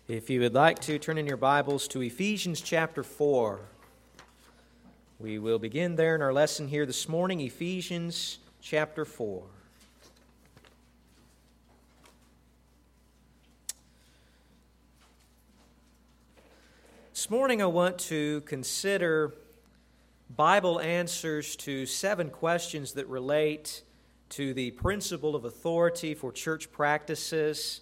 If you would like to turn in your Bibles to Ephesians chapter 4, we will begin there in our lesson here this morning, Ephesians chapter 4. This morning I want to consider Bible answers to 7 questions that relate to the principle of authority for church practices.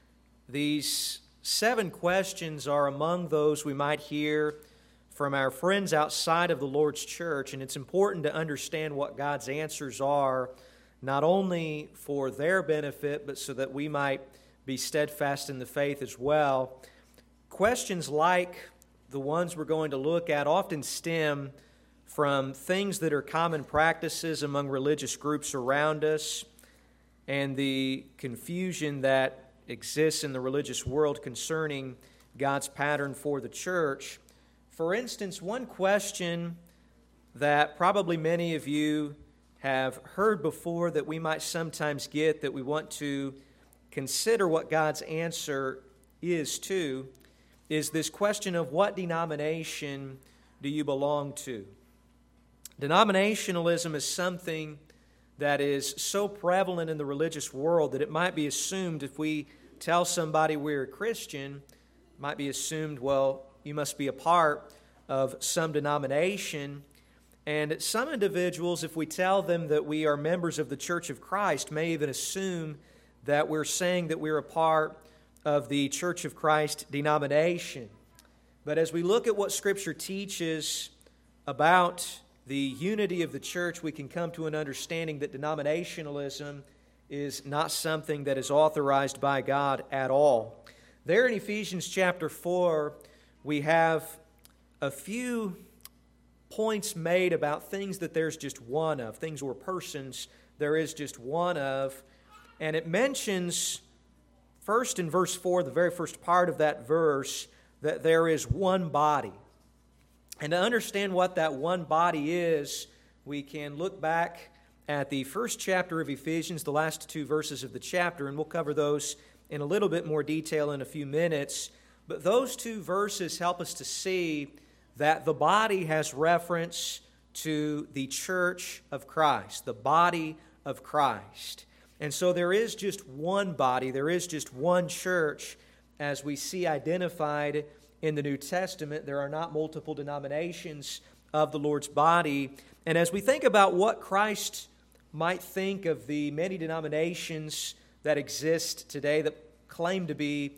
These 7 questions are among those we might hear from our friends outside of the Lord's church, and it's important to understand what God's answers are, not only for their benefit, but so that we might be steadfast in the faith as well. Questions like the ones we're going to look at often stem from things that are common practices among religious groups around us and the confusion that exists in the religious world concerning God's pattern for the church. For instance, one question that probably many of you have heard before that we might sometimes get that we want to consider what God's answer is to is this question of what denomination do you belong to? Denominationalism is something that is so prevalent in the religious world that it might be assumed if we tell somebody we're a Christian, it might be assumed, well, you must be a part of some denomination. And some individuals, if we tell them that we are members of the Church of Christ, may even assume that we're saying that we're a part of the Church of Christ denomination. But as we look at what Scripture teaches about the unity of the church, we can come to an understanding that denominationalism is not something that is authorized by God at all. There in Ephesians chapter 4, we have a few points made about things that there's just one of, things or persons there is just one of. And it mentions first in verse 4, the very first part of that verse, that there is one body. And to understand what that one body is, we can look back at the first chapter of Ephesians, the last 2 verses of the chapter, and we'll cover those in a little bit more detail in a few minutes. But those 2 verses help us to see that the body has reference to the church of Christ, the body of Christ. And so there is just one body, there is just one church, as we see identified in the New Testament. There are not multiple denominations of the Lord's body. And as we think about what Christ might think of the many denominations that exist today that claim to be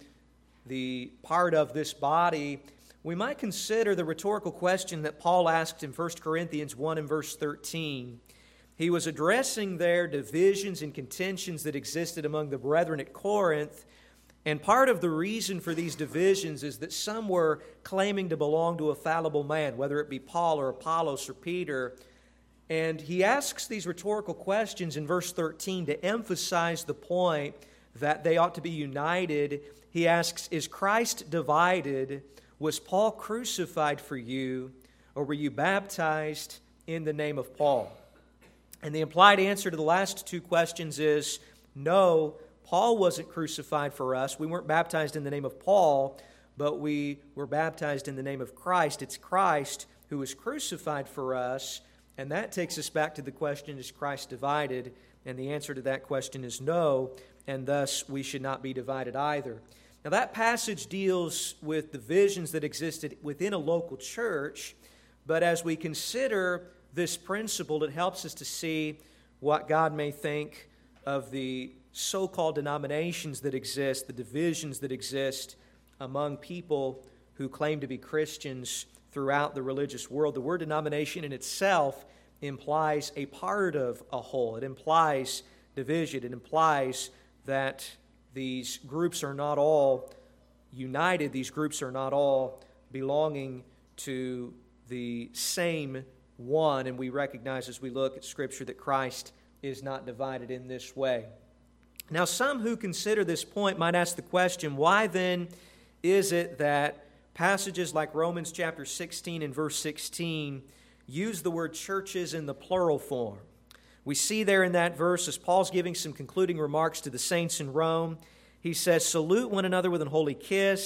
the part of this body, we might consider the rhetorical question that Paul asked in 1 Corinthians 1 and verse 13. He was addressing their divisions and contentions that existed among the brethren at Corinth. And part of the reason for these divisions is that some were claiming to belong to a fallible man, whether it be Paul or Apollos or Peter. And he asks these rhetorical questions in verse 13 to emphasize the point that they ought to be united. He asks, is Christ divided? Was Paul crucified for you? Or were you baptized in the name of Paul? And the implied answer to the last 2 questions is no. Paul wasn't crucified for us. We weren't baptized in the name of Paul, but we were baptized in the name of Christ. It's Christ who was crucified for us, and that takes us back to the question, is Christ divided? And the answer to that question is no, and thus we should not be divided either. Now that passage deals with divisions that existed within a local church, but as we consider this principle, it helps us to see what God may think of the so-called denominations that exist, the divisions that exist among people who claim to be Christians throughout the religious world. The word denomination in itself implies a part of a whole. It implies division. It implies that these groups are not all united. These groups are not all belonging to the same one. And we recognize as we look at Scripture that Christ is not divided in this way. Now, some who consider this point might ask the question, why then is it that passages like Romans chapter 16 and verse 16 use the word churches in the plural form? We see there in that verse, as Paul's giving some concluding remarks to the saints in Rome, he says, "Salute one another with an holy kiss.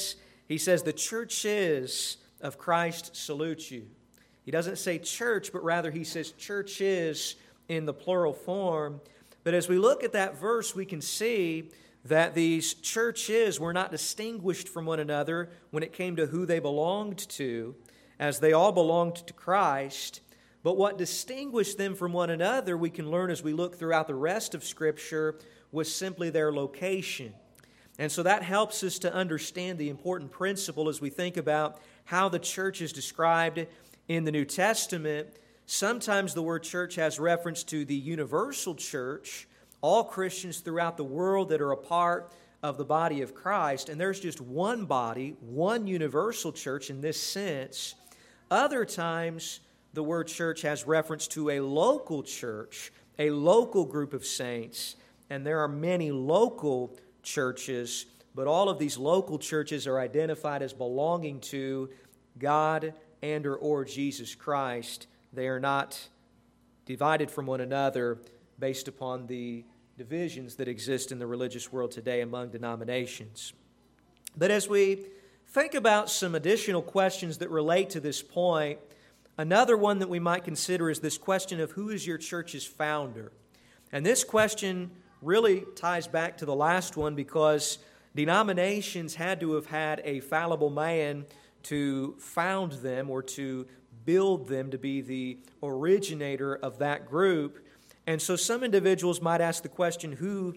He says, the churches of Christ salute you. He doesn't say church, but rather he says churches in the plural form. But as we look at that verse, we can see that these churches were not distinguished from one another when it came to who they belonged to, as they all belonged to Christ. But what distinguished them from one another, we can learn as we look throughout the rest of Scripture, was simply their location. And so that helps us to understand the important principle as we think about how the church is described in the New Testament. Sometimes the word church has reference to the universal church, all Christians throughout the world that are a part of the body of Christ. And there's just one body, one universal church in this sense. Other times, the word church has reference to a local church, a local group of saints. And there are many local churches, but all of these local churches are identified as belonging to God and or Jesus Christ. They are not divided from one another based upon the divisions that exist in the religious world today among denominations. But as we think about some additional questions that relate to this point, another one that we might consider is this question of who is your church's founder? And this question really ties back to the last one because denominations had to have had a fallible man to found them or to build them, to be the originator of that group. And so some individuals might ask the question, who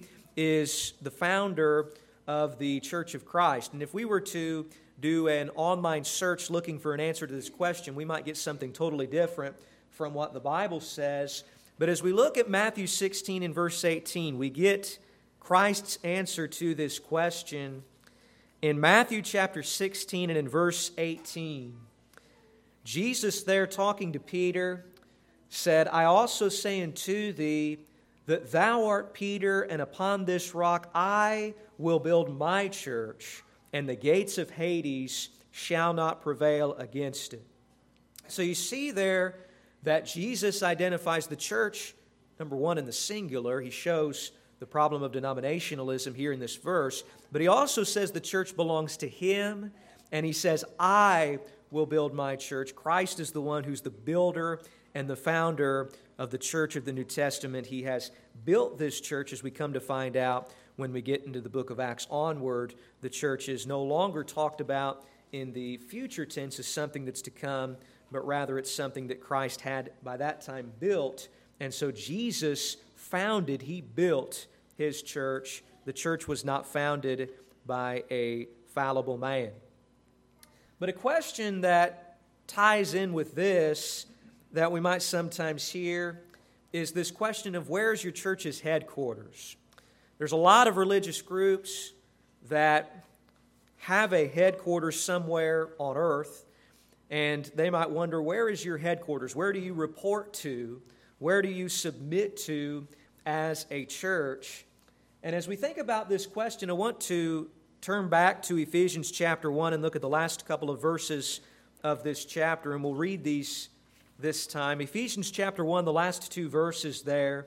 is the founder of the Church of Christ? And if we were to do an online search looking for an answer to this question, we might get something totally different from what the Bible says. But as we look at Matthew 16 and verse 18, we get Christ's answer to this question. In Matthew chapter 16 and in verse 18, Jesus there talking to Peter said, I also say unto thee that thou art Peter, and upon this rock I will build my church, and the gates of Hades shall not prevail against it. So you see there that Jesus identifies the church, number one, in the singular. He shows the problem of denominationalism here in this verse. But he also says the church belongs to him, and he says, I will build my church. Christ is the one who's the builder and the founder of the church of the New Testament. He has built this church, as we come to find out when we get into the book of Acts onward. The church is no longer talked about in the future tense as something that's to come, but rather it's something that Christ had by that time built. And so Jesus founded, he built his church. The church was not founded by a fallible man. But a question that ties in with this that we might sometimes hear is this question of where's your church's headquarters? There's a lot of religious groups that have a headquarters somewhere on earth, and they might wonder, where is your headquarters? Where do you report to? Where do you submit to as a church? And as we think about this question, I want to turn back to Ephesians chapter 1 and look at the last couple of verses of this chapter, and we'll read these this time. Ephesians chapter 1, the last two verses there.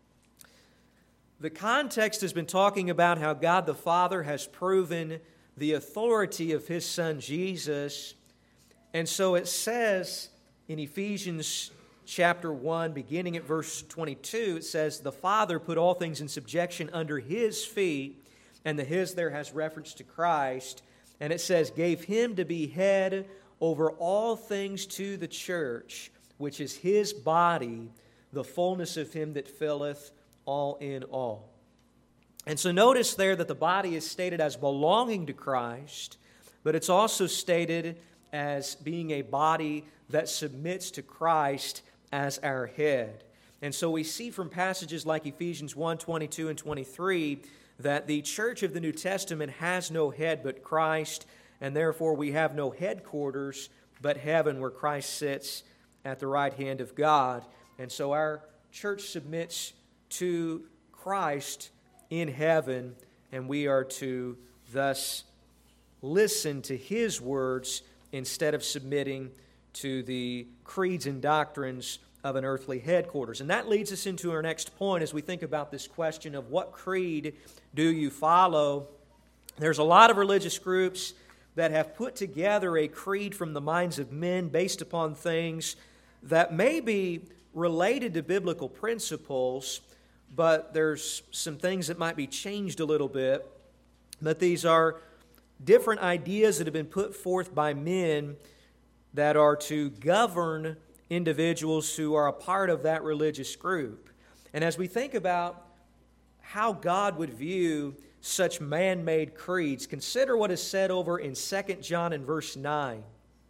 The context has been talking about how God the Father has proven the authority of His Son Jesus. And so it says in Ephesians chapter 1, beginning at verse 22, it says, the Father put all things in subjection under His feet, and the His there has reference to Christ. And it says, gave Him to be head over all things to the church, which is His body, the fullness of Him that filleth all in all. And so notice there that the body is stated as belonging to Christ, but it's also stated as being a body that submits to Christ as our head. And so we see from passages like Ephesians 1, 22 and 23 that the church of the New Testament has no head but Christ, and therefore we have no headquarters but heaven where Christ sits at the right hand of God. And so our church submits to Christ in heaven, and we are to thus listen to His words instead of submitting to the creeds and doctrines of an earthly headquarters. And that leads us into our next point as we think about this question of what creed do you follow? There's a lot of religious groups that have put together a creed from the minds of men based upon things that may be related to biblical principles, but there's some things that might be changed a little bit. But these are different ideas that have been put forth by men that are to govern individuals who are a part of that religious group. And as we think about how God would view such man-made creeds, consider what is said over in 2 John and verse 9.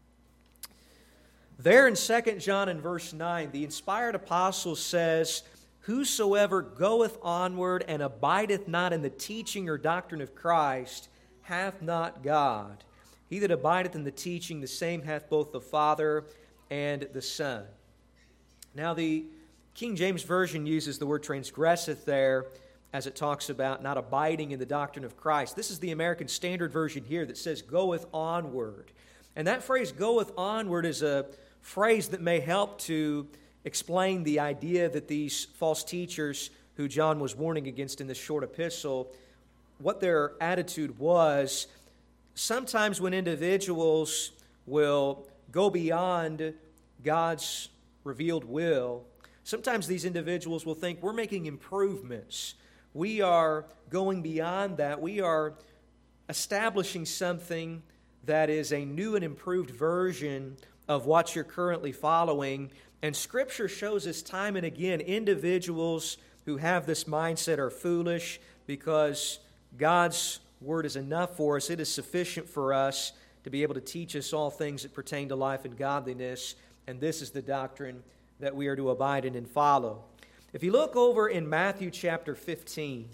There in 2 John and verse 9, the inspired apostle says, "Whosoever goeth onward and abideth not in the teaching or doctrine of Christ hath not God. He that abideth in the teaching, the same hath both the Father and the Son." Now the King James Version uses the word transgresseth there as it talks about not abiding in the doctrine of Christ. This is the American Standard Version here that says goeth onward. And that phrase goeth onward is a phrase that may help to explain the idea that these false teachers who John was warning against in this short epistle, what their attitude was. Sometimes when individuals will go beyond God's revealed will, sometimes these individuals will think we're making improvements. We are going beyond that. We are establishing something that is a new and improved version of what you're currently following. And Scripture shows us time and again individuals who have this mindset are foolish because God's Word is enough for us. It is sufficient for us to be able to teach us all things that pertain to life and godliness. And this is the doctrine that we are to abide in and follow. If you look over in Matthew chapter 15,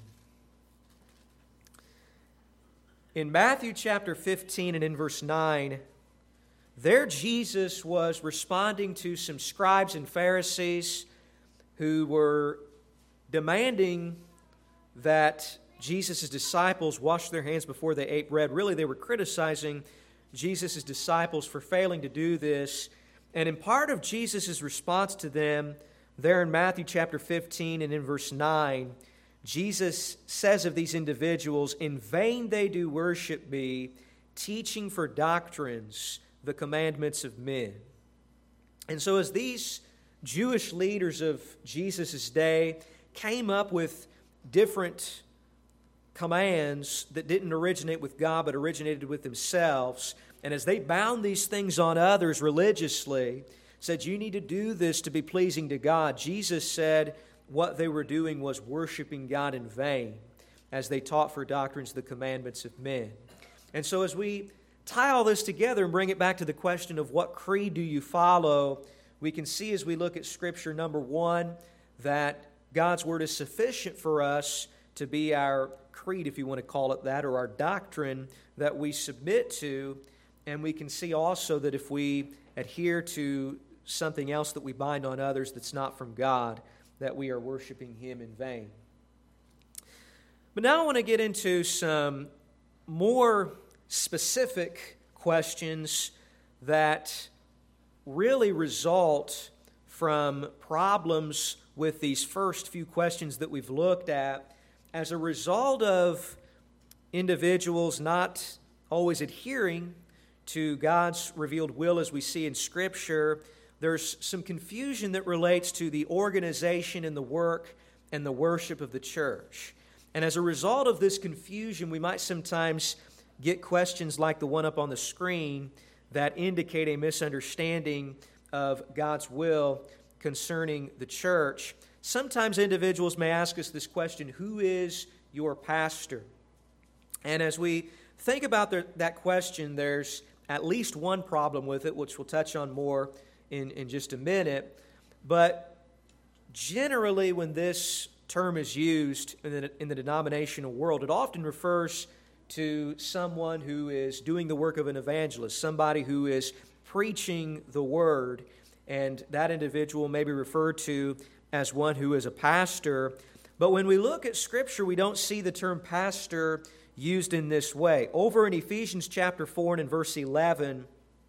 in Matthew chapter 15 and in verse 9, there Jesus was responding to some scribes and Pharisees who were demanding that Jesus' disciples wash their hands before they ate bread. Really, they were criticizing Jesus' disciples for failing to do this. And in part of Jesus' response to them, there in Matthew chapter 15 and in verse 9, Jesus says of these individuals, "In vain they do worship me, teaching for doctrines the commandments of men." And so as these Jewish leaders of Jesus' day came up with different commands that didn't originate with God but originated with themselves, and as they bound these things on others religiously, said, "You need to do this to be pleasing to God," Jesus said what they were doing was worshiping God in vain as they taught for doctrines the commandments of men. And so as we tie all this together and bring it back to the question of what creed do you follow, we can see as we look at Scripture, number one, that God's Word is sufficient for us to be our creed, if you want to call it that, or our doctrine that we submit to. And we can see also that if we adhere to something else that we bind on others that's not from God, that we are worshiping Him in vain. But now I want to get into some more specific questions that really result from problems with these first few questions that we've looked at as a result of individuals not always adhering to God's revealed will as we see in Scripture. There's some confusion that relates to the organization and the work and the worship of the church. And as a result of this confusion, we might sometimes get questions like the one up on the screen that indicate a misunderstanding of God's will concerning the church. Sometimes individuals may ask us this question, who is your pastor? And as we think about that question, there's at least one problem with it, which we'll touch on more in just a minute. But generally, when this term is used in the denominational world, it often refers to someone who is doing the work of an evangelist, somebody who is preaching the word, and that individual may be referred to as one who is a pastor. But when we look at Scripture, we don't see the term pastor used in this way. Over in Ephesians chapter 4 and in verse 11,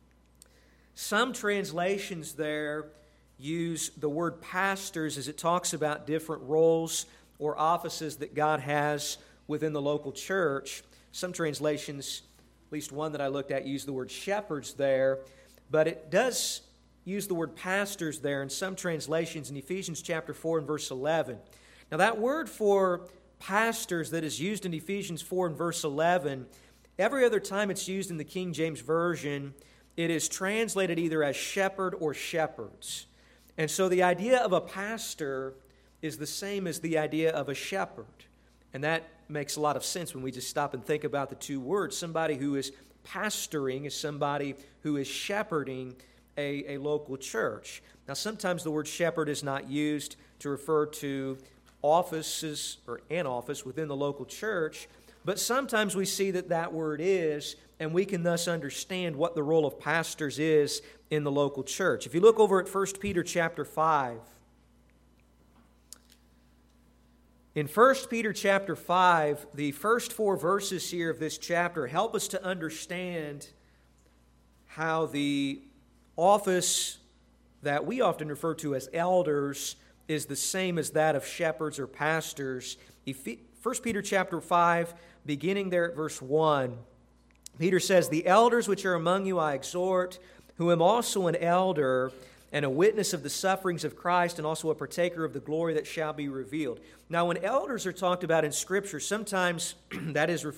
some translations there use the word pastors as it talks about different roles or offices that God has within the local church. Some translations At least one that I looked at used the word shepherds there, but it does use the word pastors there in some translations in Ephesians chapter 4 and verse 11. Now that word for pastors that is used in Ephesians 4 and verse 11, every other time it's used in the King James Version, it is translated either as shepherd or shepherds. And so the idea of a pastor is the same as the idea of a shepherd. And that makes a lot of sense when we just stop and think about the two words. Somebody who is pastoring is somebody who is shepherding a local church. Now, sometimes the word shepherd is not used to refer to offices or an office within the local church, but sometimes we see that that word is, and we can thus understand what the role of pastors is in the local church. If you look over at 1 Peter chapter 5, in 1 Peter chapter 5, the first 4 verses here of this chapter help us to understand how the office that we often refer to as elders is the same as that of shepherds or pastors. 1 Peter chapter 5, beginning there at verse 1, Peter says, "The elders which are among you I exhort, who am also an elder and a witness of the sufferings of Christ and also a partaker of the glory that shall be revealed." Now, when elders are talked about in Scripture, sometimes that is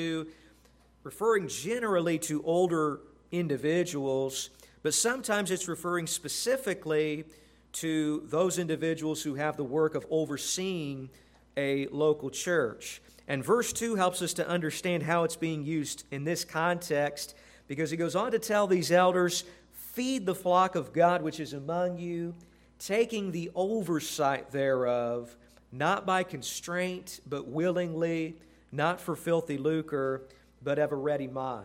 referring generally to older individuals, but sometimes it's referring specifically to those individuals who have the work of overseeing a local church. And verse 2 helps us to understand how it's being used in this context, because he goes on to tell these elders, "Feed the flock of God which is among you, taking the oversight thereof, not by constraint, but willingly, not for filthy lucre, but of a ready mind."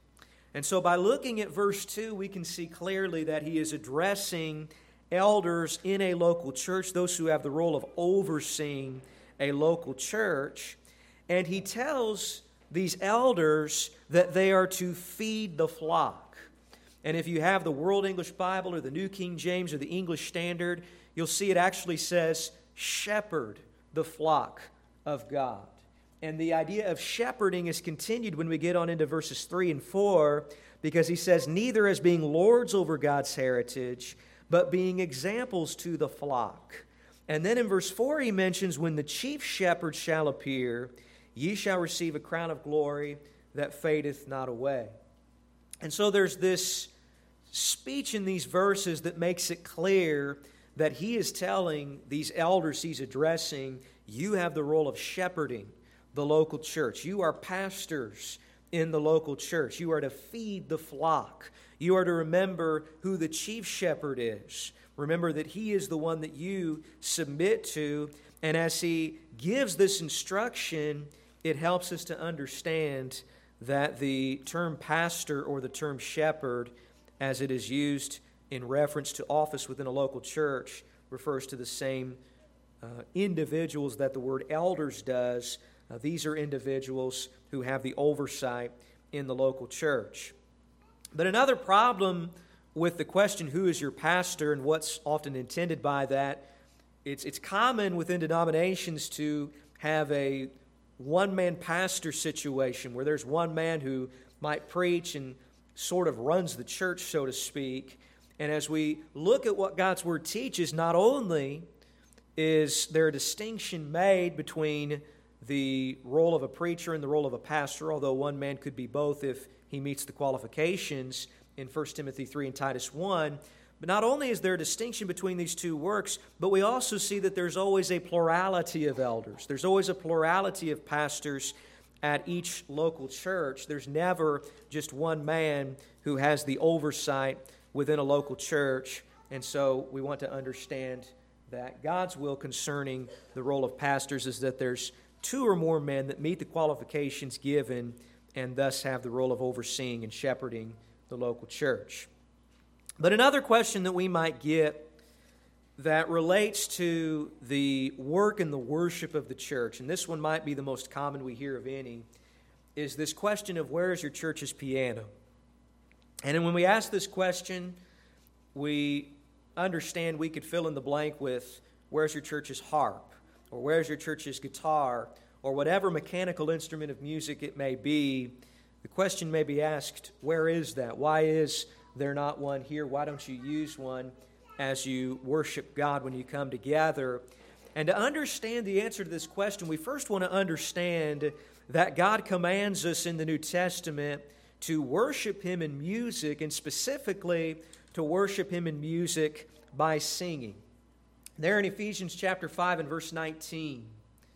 And so by looking at verse 2, we can see clearly that he is addressing elders in a local church, those who have the role of overseeing a local church. And he tells these elders that they are to feed the flock. And if you have the World English Bible or the New King James or the English Standard, you'll see it actually says, "shepherd the flock of God." And the idea of shepherding is continued when we get on into verses 3 and 4, because he says, "Neither as being lords over God's heritage, but being examples to the flock." And then in verse 4 he mentions, "When the chief shepherd shall appear, ye shall receive a crown of glory that fadeth not away." And so there's this speech in these verses that makes it clear that he is telling these elders he's addressing, you have the role of shepherding the local church. You are pastors in the local church. You are to feed the flock. You are to remember who the chief shepherd is. Remember that he is the one that you submit to. And as he gives this instruction, it helps us to understand that the term pastor or the term shepherd, as it is used in reference to office within a local church, refers to the same individuals that the word elders does. These are individuals who have the oversight in the local church. But another problem with the question, who is your pastor, and what's often intended by that, it's common within denominations to have a one-man pastor situation where there's one man who might preach and sort of runs the church, so to speak. And as we look at what God's Word teaches, not only is there a distinction made between the role of a preacher and the role of a pastor, although one man could be both if he meets the qualifications in 1 Timothy 3 and Titus 1. But not only is there a distinction between these two works, but we also see that there's always a plurality of elders. There's always a plurality of pastors at each local church. There's never just one man who has the oversight within a local church. And so we want to understand that God's will concerning the role of pastors is that there's two or more men that meet the qualifications given and thus have the role of overseeing and shepherding the local church. But another question that we might get that relates to the work and the worship of the church, and this one might be the most common we hear of any, is this question of where is your church's piano? And when we ask this question, we understand we could fill in the blank with where's your church's harp, or where's your church's guitar, or whatever mechanical instrument of music it may be The question may be asked, where is that? Why is there not one here? Why don't you use one as you worship God when you come together? And to understand the answer to this question, we first want to understand that God commands us in the New Testament to worship Him in music, and specifically to worship Him in music by singing. There in Ephesians chapter 5 and verse 19,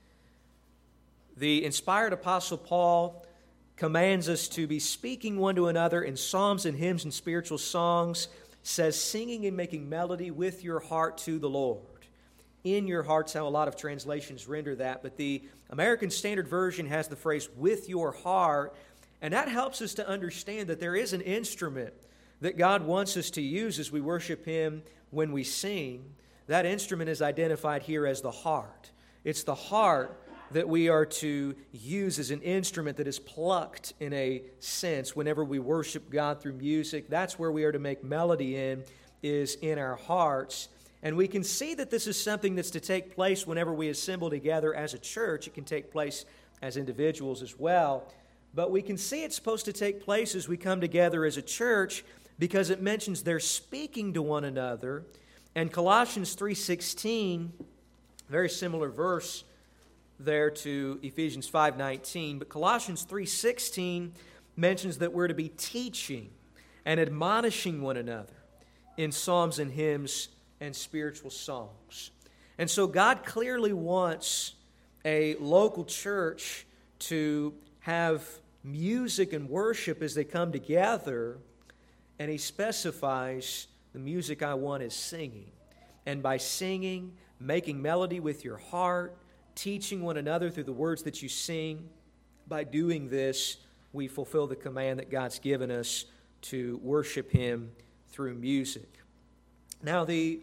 the inspired Apostle Paul commands us to be speaking one to another in psalms and hymns and spiritual songs, says singing and making melody with your heart to the Lord. In your heart's how a lot of translations render that, but the American Standard Version has the phrase with your heart, and that helps us to understand that there is an instrument that God wants us to use as we worship Him when we sing. That instrument is identified here as the heart. It's the heart that we are to use as an instrument that is plucked in a sense whenever we worship God through music. That's where we are to make melody in, is in our hearts. And we can see that this is something that's to take place whenever we assemble together as a church. It can take place as individuals as well. But we can see it's supposed to take place as we come together as a church because it mentions they're speaking to one another. And Colossians 3:16, very similar verse there to Ephesians 5:19, but Colossians 3:16 mentions that we're to be teaching and admonishing one another in psalms and hymns and spiritual songs. And so God clearly wants a local church to have music and worship as they come together, and He specifies the music I want is singing. And by singing, making melody with your heart, teaching one another through the words that you sing, by doing this, we fulfill the command that God's given us to worship Him through music. Now, the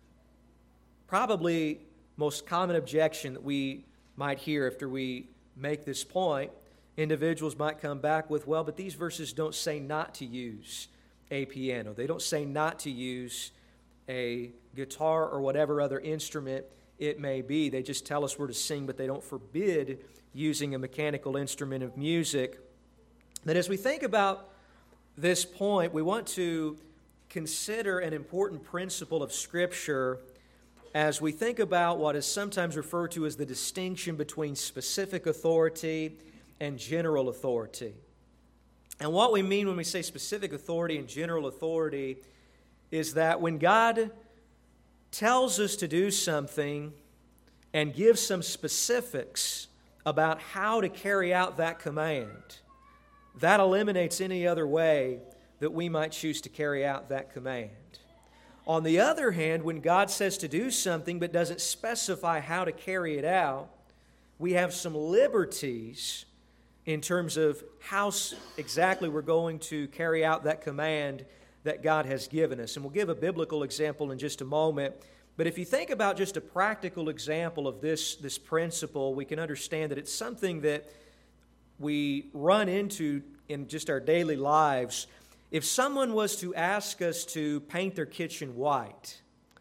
probably most common objection that we might hear after we make this point, individuals might come back with, well, but these verses don't say not to use a piano. They don't say not to use a guitar or whatever other instrument it may be. They just tell us we're to sing, but they don't forbid using a mechanical instrument of music. But as we think about this point, we want to consider an important principle of Scripture as we think about what is sometimes referred to as the distinction between specific authority and general authority. And what we mean when we say specific authority and general authority is that when God tells us to do something and gives some specifics about how to carry out that command, that eliminates any other way that we might choose to carry out that command. On the other hand, when God says to do something but doesn't specify how to carry it out, we have some liberties in terms of how exactly we're going to carry out that command that God has given us. And we'll give a biblical example in just a moment. But if you think about just a practical example of this principle, we can understand that it's something that we run into in just our daily lives. If someone was to ask us to paint their kitchen white,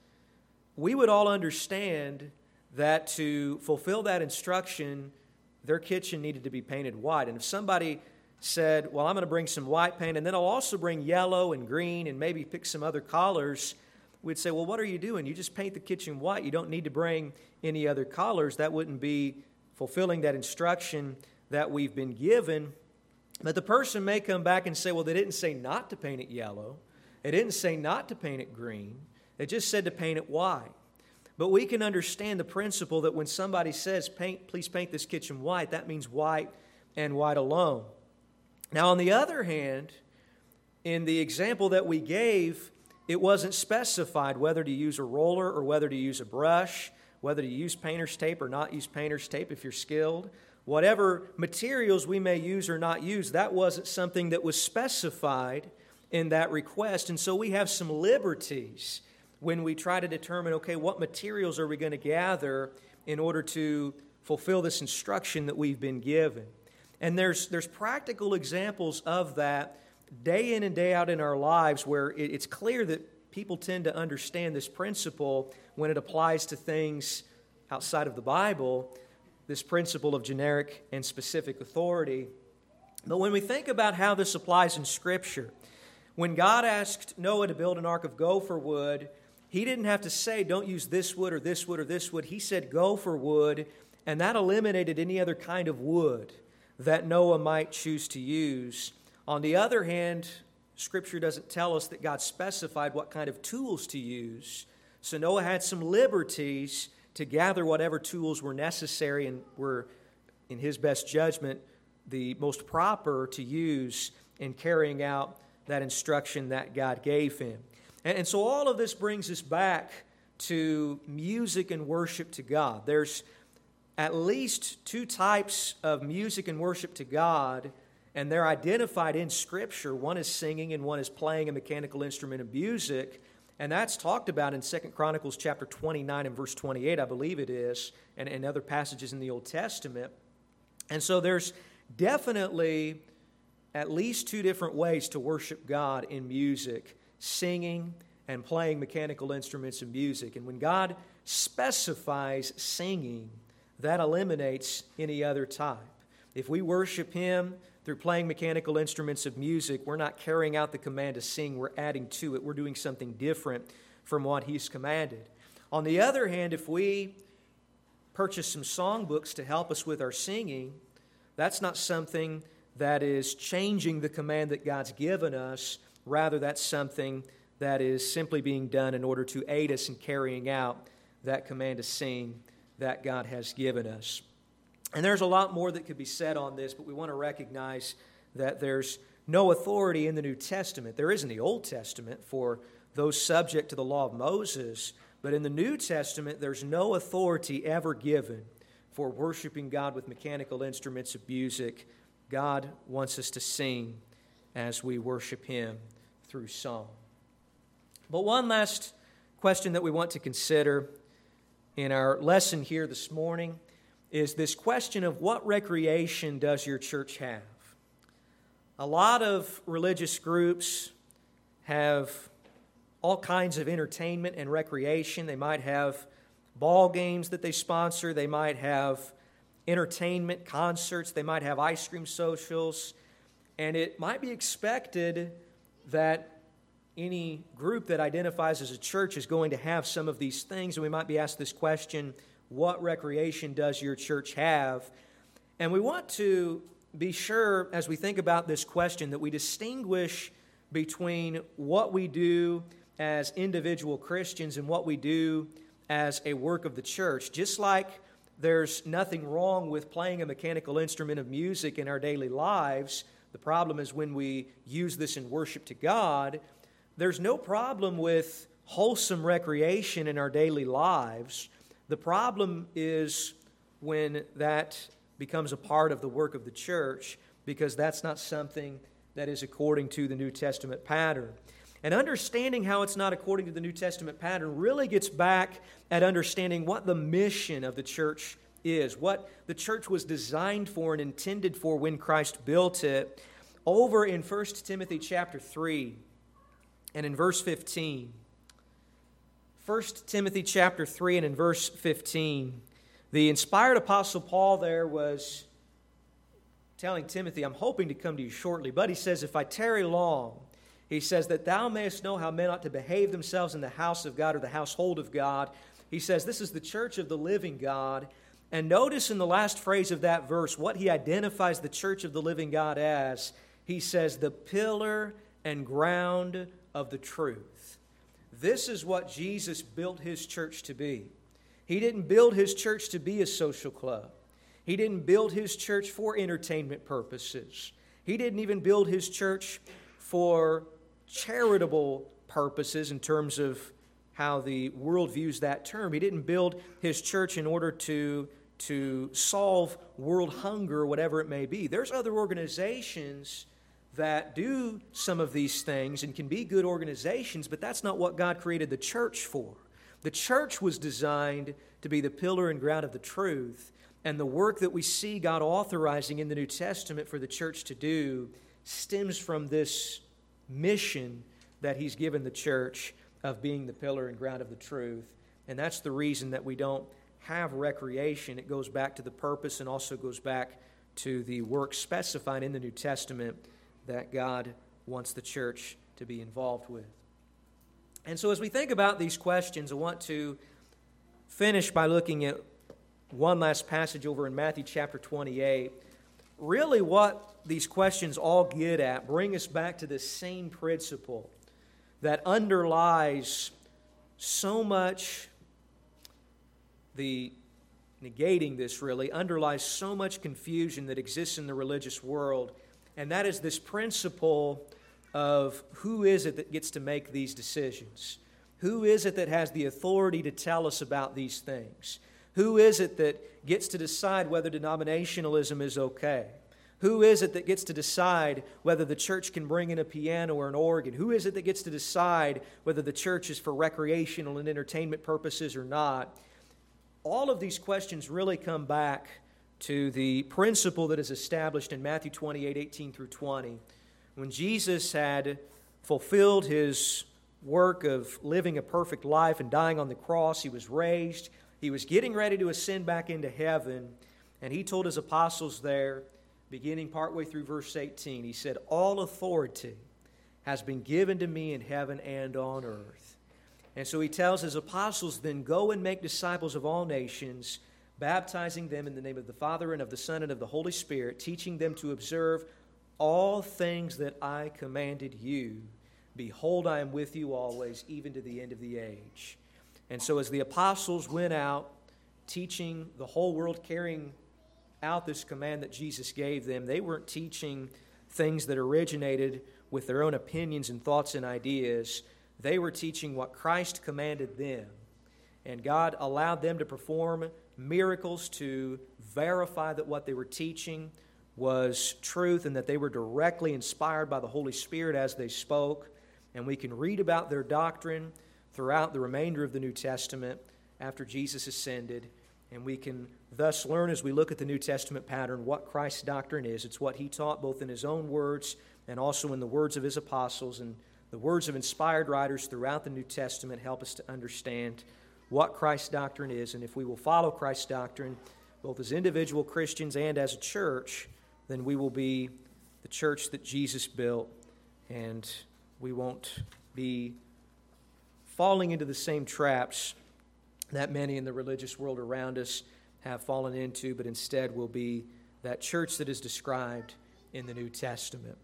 we would all understand that to fulfill that instruction, their kitchen needed to be painted white. And if somebody said, well, I'm going to bring some white paint, and then I'll also bring yellow and green and maybe pick some other colors, we'd say, well, what are you doing? You just paint the kitchen white. You don't need to bring any other colors. That wouldn't be fulfilling that instruction that we've been given. But the person may come back and say, well, they didn't say not to paint it yellow. They didn't say not to paint it green. They just said to paint it white. But we can understand the principle that when somebody says, please paint this kitchen white, that means white and white alone. Now, on the other hand, in the example that we gave, it wasn't specified whether to use a roller or whether to use a brush, whether to use painter's tape or not use painter's tape if you're skilled. Whatever materials we may use or not use, that wasn't something that was specified in that request. And so we have some liberties when we try to determine, okay, what materials are we going to gather in order to fulfill this instruction that we've been given. And there's practical examples of that day in and day out in our lives where it's clear that people tend to understand this principle when it applies to things outside of the Bible, this principle of generic and specific authority. But when we think about how this applies in Scripture, when God asked Noah to build an ark of gopher wood, He didn't have to say, don't use this wood or this wood or this wood. He said gopher wood, and that eliminated any other kind of wood that Noah might choose to use. On the other hand, Scripture doesn't tell us that God specified what kind of tools to use. So Noah had some liberties to gather whatever tools were necessary and were, in his best judgment, the most proper to use in carrying out that instruction that God gave him. And so all of this brings us back to music and worship to God. There's at least two types of music and worship to God, and they're identified in Scripture. One is singing and one is playing a mechanical instrument of music. And that's talked about in 2 Chronicles chapter 29 and verse 28, I believe it is, and in other passages in the Old Testament. And so there's definitely at least two different ways to worship God in music: singing and playing mechanical instruments of music. And when God specifies singing, that eliminates any other type. If we worship Him through playing mechanical instruments of music, we're not carrying out the command to sing, we're adding to it. We're doing something different from what He's commanded. On the other hand, if we purchase some songbooks to help us with our singing, that's not something that is changing the command that God's given us. Rather, that's something that is simply being done in order to aid us in carrying out that command to sing that God has given us. And there's a lot more that could be said on this, but we want to recognize that there's no authority in the New Testament. There is in the Old Testament for those subject to the law of Moses, but in the New Testament, there's no authority ever given for worshiping God with mechanical instruments of music. God wants us to sing as we worship Him through song. But one last question that we want to consider in our lesson here this morning is this question of what recreation does your church have? A lot of religious groups have all kinds of entertainment and recreation. They might have ball games that they sponsor. They might have entertainment, concerts. They might have ice cream socials. And it might be expected that any group that identifies as a church is going to have some of these things. And we might be asked this question: what recreation does your church have? And we want to be sure, as we think about this question, that we distinguish between what we do as individual Christians and what we do as a work of the church. Just like there's nothing wrong with playing a mechanical instrument of music in our daily lives, the problem is when we use this in worship to God. There's no problem with wholesome recreation in our daily lives. The problem is when that becomes a part of the work of the church, because that's not something that is according to the New Testament pattern. And understanding how it's not according to the New Testament pattern really gets back at understanding what the mission of the church is, what the church was designed for and intended for when Christ built it. Over in 1 Timothy chapter 3 and in verse 15. 1 Timothy chapter 3 and in verse 15, the inspired apostle Paul there was telling Timothy, I'm hoping to come to you shortly, but he says, if I tarry long, he says, that thou mayest know how men ought to behave themselves in the house of God or the household of God. He says, this is the church of the living God. And notice in the last phrase of that verse, what he identifies the church of the living God as. He says, the pillar and ground of the truth. This is what Jesus built His church to be. He didn't build His church to be a social club. He didn't build His church for entertainment purposes. He didn't even build His church for charitable purposes in terms of how the world views that term. He didn't build His church in order to solve world hunger or whatever it may be. There's other organizations that do some of these things and can be good organizations, but that's not what God created the church for. The church was designed to be the pillar and ground of the truth, and the work that we see God authorizing in the New Testament for the church to do stems from this mission that He's given the church of being the pillar and ground of the truth. And that's the reason that we don't have recreation. It goes back to the purpose and also goes back to the work specified in the New Testament that God wants the church to be involved with. And so as we think about these questions, I want to finish by looking at one last passage over in Matthew chapter 28. Really what these questions all get at bring us back to this same principle that underlies so much, the negating this really, underlies so much confusion that exists in the religious world, and that is this principle of who is it that gets to make these decisions? Who is it that has the authority to tell us about these things? Who is it that gets to decide whether denominationalism is okay? Who is it that gets to decide whether the church can bring in a piano or an organ? Who is it that gets to decide whether the church is for recreational and entertainment purposes or not? All of these questions really come back to the principle that is established in Matthew 28:18 through 20. When Jesus had fulfilled his work of living a perfect life and dying on the cross, he was raised, he was getting ready to ascend back into heaven, and he told his apostles there, beginning partway through verse 18, he said, "All authority has been given to me in heaven and on earth." And so he tells his apostles, "Then go and make disciples of all nations, baptizing them in the name of the Father and of the Son and of the Holy Spirit, teaching them to observe all things that I commanded you. Behold, I am with you always, even to the end of the age." And so as the apostles went out, teaching the whole world, carrying out this command that Jesus gave them, they weren't teaching things that originated with their own opinions and thoughts and ideas. They were teaching what Christ commanded them. And God allowed them to perform miracles to verify that what they were teaching was truth and that they were directly inspired by the Holy Spirit as they spoke. And we can read about their doctrine throughout the remainder of the New Testament after Jesus ascended. And we can thus learn as we look at the New Testament pattern what Christ's doctrine is. It's what he taught both in his own words and also in the words of his apostles. And the words of inspired writers throughout the New Testament help us to understand what Christ's doctrine is. And if we will follow Christ's doctrine, both as individual Christians and as a church, then we will be the church that Jesus built, and we won't be falling into the same traps that many in the religious world around us have fallen into, but instead will be that church that is described in the New Testament.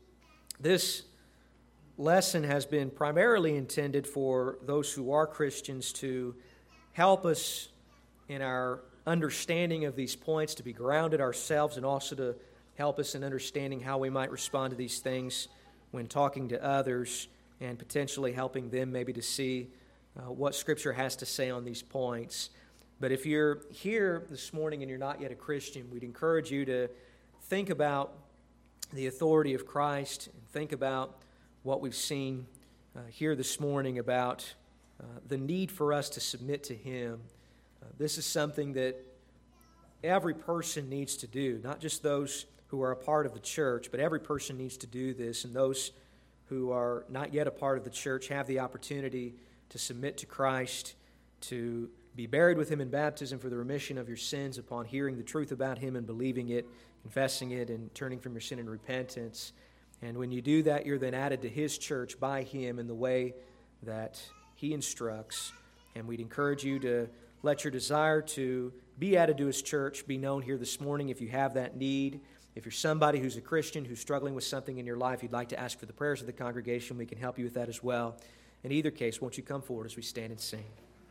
This lesson has been primarily intended for those who are Christians to help us in our understanding of these points, to be grounded ourselves, and also to help us in understanding how we might respond to these things when talking to others, and potentially helping them maybe to see what Scripture has to say on these points. But if you're here this morning and you're not yet a Christian, we'd encourage you to think about the authority of Christ, and think about what we've seen here this morning about the need for us to submit to Him. This is something that every person needs to do, not just those who are a part of the church, but every person needs to do this, and those who are not yet a part of the church have the opportunity to submit to Christ, to be buried with Him in baptism for the remission of your sins upon hearing the truth about Him and believing it, confessing it, and turning from your sin in repentance. And when you do that, you're then added to His church by Him in the way that He instructs. And we'd encourage you to let your desire to be added to His church be known here this morning if you have that need. If you're somebody who's a Christian who's struggling with something in your life, you'd like to ask for the prayers of the congregation, we can help you with that as well. In either case, won't you come forward as we stand and sing?